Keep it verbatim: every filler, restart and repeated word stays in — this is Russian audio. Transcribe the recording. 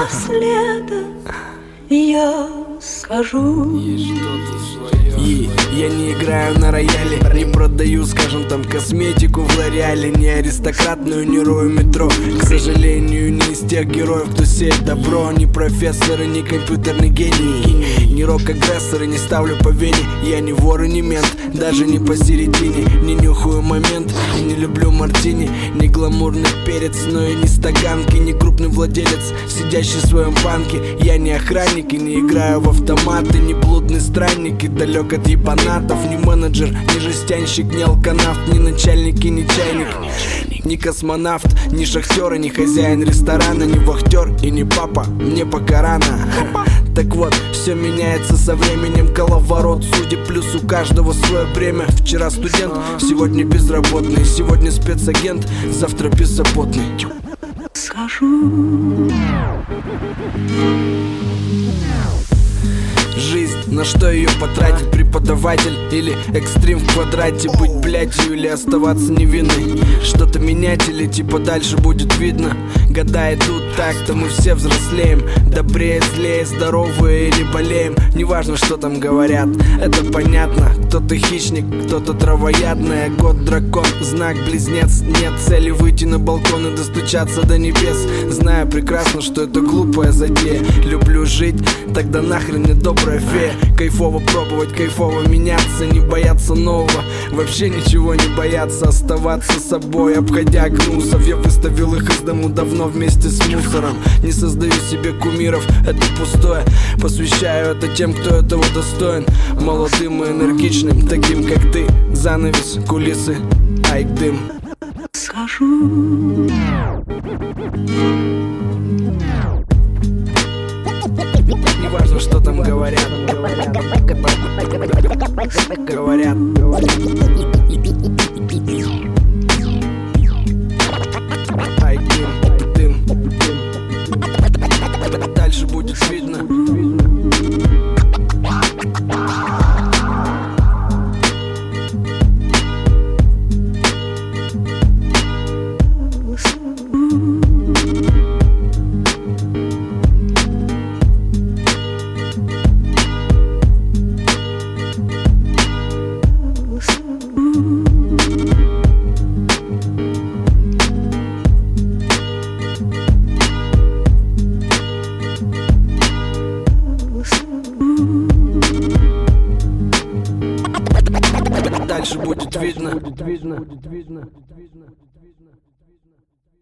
напоследок я скажу. И я не играю на рояле, не продаю, скажем там, косметику в Лореале. Не аристократную, не рою метро. К сожалению, не из тех героев, кто сеет добро. Не профессоры, не компьютерный гений, не рок-агрессоры, не ставлю по вене. Я не вор и не мент, даже не посередине. Не нюхаю момент и не люблю мартини. Не гламурный перец, но и не стаганки. Не крупный владелец, сидящий в своем банке. Я не охранник и не играю в автоматы. Не блудный странник и далек от ебанатов. Не менеджер, не жестянщик, не алканавт. Не начальник и не чайник, не космонавт, не шахтер и не хозяин ресторана. Не вахтер и не папа, мне пока рано. Так вот, все меняется со временем, коловорот судеб, плюс у каждого свое время. Вчера студент, сегодня безработный. Сегодня спецагент, завтра беззаботный. Скажу. Жизнь, на что ее потратить? Преподаватель или экстрим в квадрате? Быть блядью или оставаться невинной? Что-то менять или типа дальше будет видно? Года идут так-то, мы все взрослеем. Добрее, злее, здоровые или болеем. Неважно, что там говорят, это понятно. Кто-то хищник, кто-то травоядная. Год дракон, знак близнец. Нет цели выйти на балкон и достучаться до небес. Знаю прекрасно, что это глупая затея. Люблю жить, тогда нахрен мне добрая фея. Кайфово пробовать, кайфово меняться. Не бояться нового, вообще ничего не бояться. Оставаться собой, обходя гнусов. Я выставил их из дому давно вместе с мусором. Не создаю себе кумиров, это пустое. Посвящаю это тем, кто этого достоин. Молодым и энергичным, таким как ты. Занавес, кулисы, айк, дым. Скажу. Неважно, что там говорят. Говорят. Айк, дым, дым. Дальше будет видно. Дальше будет видно.